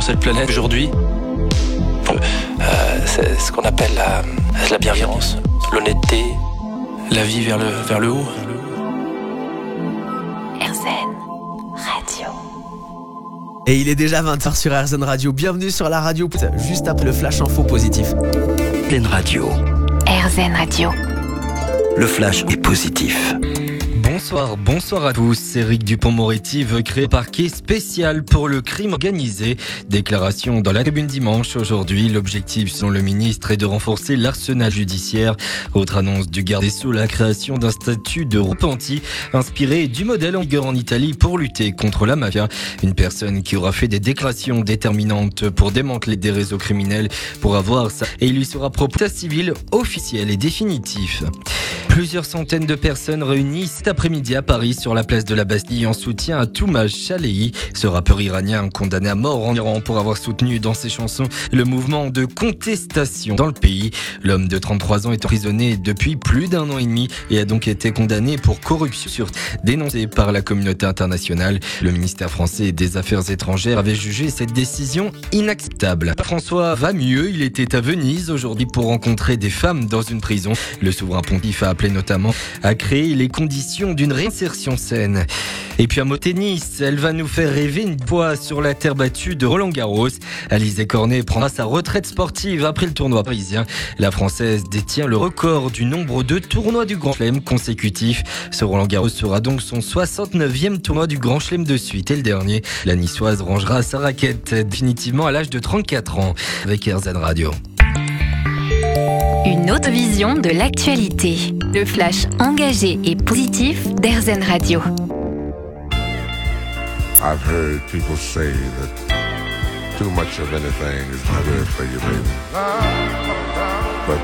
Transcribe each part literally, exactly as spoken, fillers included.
cette planète aujourd'hui, euh, c'est ce qu'on appelle la, la bienveillance, l'honnêteté, la vie vers le, vers le haut. R Z N Radio. Et il est déjà vingt heures sur R Z N Radio. Bienvenue sur la radio, juste après le flash info positif. R Z N Radio. R Z N Radio. Le flash est positif. Bonsoir, bonsoir à tous. Éric Dupond-Moretti veut créer un parquet spécial pour le crime organisé. Déclaration dans la tribune dimanche. Aujourd'hui, l'objectif, selon le ministre, est de renforcer l'arsenal judiciaire. Autre annonce du garde des Sceaux, la création d'un statut de repenti inspiré du modèle en vigueur en Italie pour lutter contre la mafia. Une personne qui aura fait des déclarations déterminantes pour démanteler des réseaux criminels pour avoir ça. Et il lui sera propre état civil officiel et définitif. Plusieurs centaines de personnes réunies cet après-midi à Paris sur la place de la Bastille en soutien à Toumaj Chalehi, ce rappeur iranien condamné à mort en Iran pour avoir soutenu dans ses chansons le mouvement de contestation dans le pays. L'homme de trente-trois ans est emprisonné depuis plus d'un an et demi et a donc été condamné pour corruption dénoncée par la communauté internationale. Le ministère français des Affaires étrangères avait jugé cette décision inacceptable. François va mieux, il était à Venise aujourd'hui pour rencontrer des femmes dans une prison. Le souverain pontife a appelé notamment à créer les conditions d'une réinsertion saine. Et puis un mot tennis, elle va nous faire rêver une fois sur la terre battue de Roland-Garros. Alizé Cornet prendra sa retraite sportive après le tournoi parisien. La Française détient le record du nombre de tournois du Grand Chelem consécutifs. Ce Roland-Garros sera donc son soixante-neuvième tournoi du Grand Chelem de suite et le dernier. La Niçoise rangera sa raquette définitivement à l'âge de trente-quatre ans avec R Z N Radio. Une autre vision de l'actualité. Le flash engagé et positif d'R Z N Radio. I've heard people say that too much of anything is not good for you, baby. But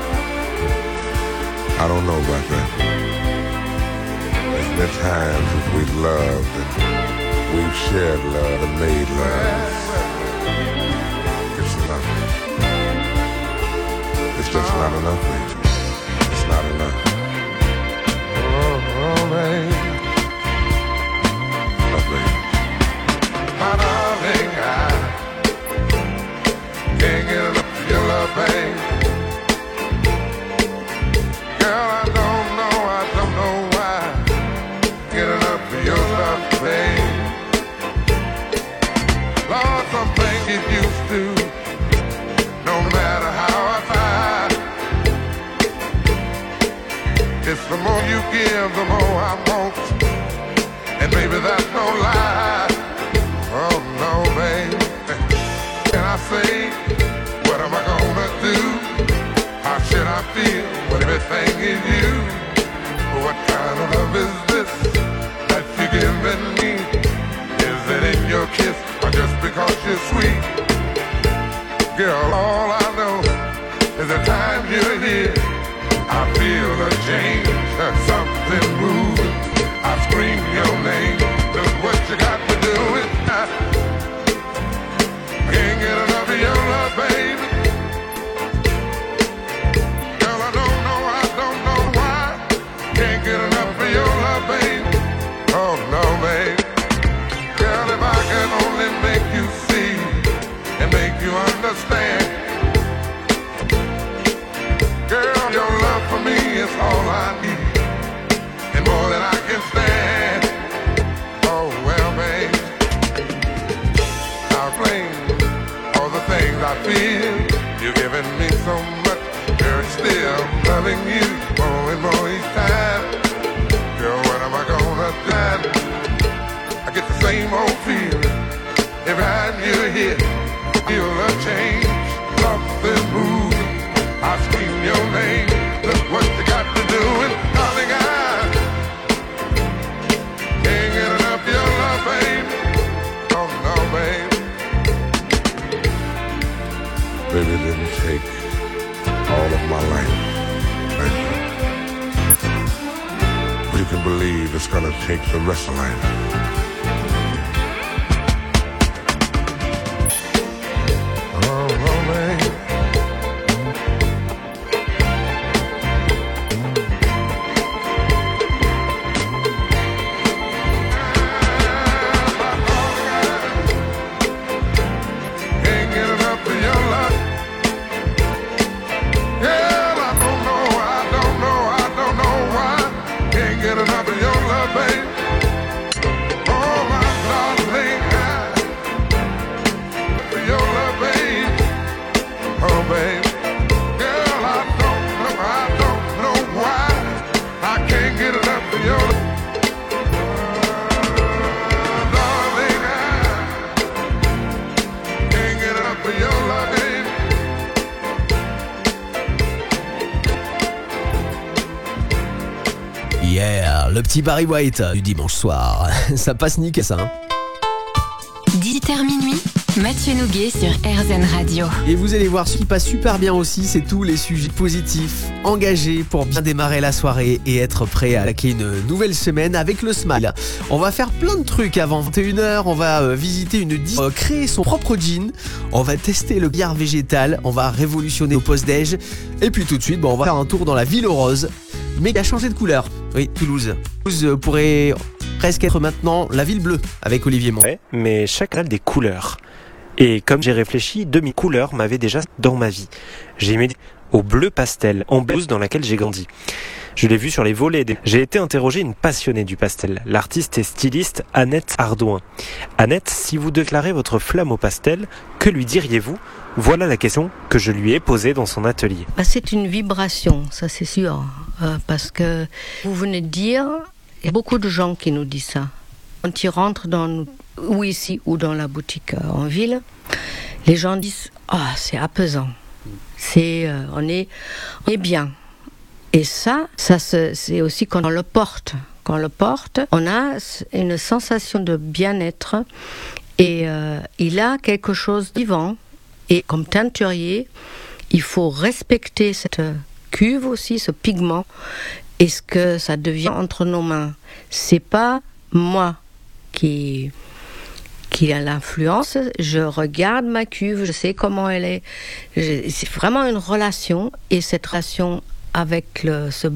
I don't know about that. There's been times that we've loved and we've shared love and made love. It's enough. It's just not enough, baby. It's not enough. Oh, oh, baby. Oh, baby. My darling, I can't get enough of your love, babe. Girl, I don't know, I don't know why. Get enough of your love, babe. Lord, some things get used to, no matter how I try. It's the more you give, the more I want. And baby, that's no lie. Oh no, babe. Can I say, what am I gonna do? How should I feel when everything is you? What kind of love is this that you're giving me? Is it in your kiss or just because you're sweet? Girl, all I know is the time you're here, I feel a change, something moving. I scream your name. Look what you got to do it. I can't get enough of your love, baby. Girl, I don't know, I don't know why. Can't get enough of your love, baby. Oh no, baby. Girl, if I can only make you see and make you understand. Girl, your love for me is all I need, and more than I can stand. Oh well, babe, I'll claim all the things I feel. You're giving me so much, girl, still loving you more and more each time. Girl, what am I gonna do? I get the same old feeling every time you're here. Feel a change, something moving. I scream your name. Look what you got to do, and darling, I can't get enough of your love, baby. Oh no, baby. Baby, it didn't take all of my life, baby. But you can believe it's gonna take the rest of life. Can't le petit Barry White du dimanche soir. Ça passe nickel ça. Hein. dix-huit heures minuit, Mathieu Noguet sur R Z N Radio. Et vous allez voir, ce qui passe super bien aussi, c'est tous les sujets positifs, engagés pour bien démarrer la soirée et être prêt à attaquer une nouvelle semaine avec le smile. On va faire plein de trucs avant vingt et une heures, on va euh, visiter une dis- euh, créer son propre jean, on va tester le billard végétal, on va révolutionner au post-déj, et puis tout de suite, bon, on va faire un tour dans la ville aux roses, mais qui a changé de couleur. Oui, Toulouse. Toulouse pourrait presque être maintenant la ville bleue avec Olivier Mont. Ouais, mais chacun a des couleurs. Et comme j'ai réfléchi, demi-couleur m'avait déjà dans ma vie. J'ai aimé au bleu pastel, en blouse dans laquelle j'ai grandi. Je l'ai vu sur les volets. Des... J'ai été interroger une passionnée du pastel, l'artiste et styliste Annette Ardouin. Annette, si vous déclarez votre flamme au pastel, que lui diriez-vous ? Voilà la question que je lui ai posée dans son atelier. Bah, c'est une vibration, ça c'est sûr. Euh, parce que vous venez de dire, il y a beaucoup de gens qui nous disent ça. Quand ils rentrent dans, ou ici ou dans la boutique euh, en ville, les gens disent « Ah, oh, c'est apaisant, c'est, euh, on, est, on est bien ». Et ça, ça se, c'est aussi quand on le porte. Quand on le porte, on a une sensation de bien-être et euh, il a quelque chose de vivant. Et comme teinturier, il faut respecter cette cuve aussi, ce pigment, et ce que ça devient entre nos mains. C'est pas moi qui, qui a l'influence, je regarde ma cuve, je sais comment elle est. Je, c'est vraiment une relation, et cette relation avec le, ce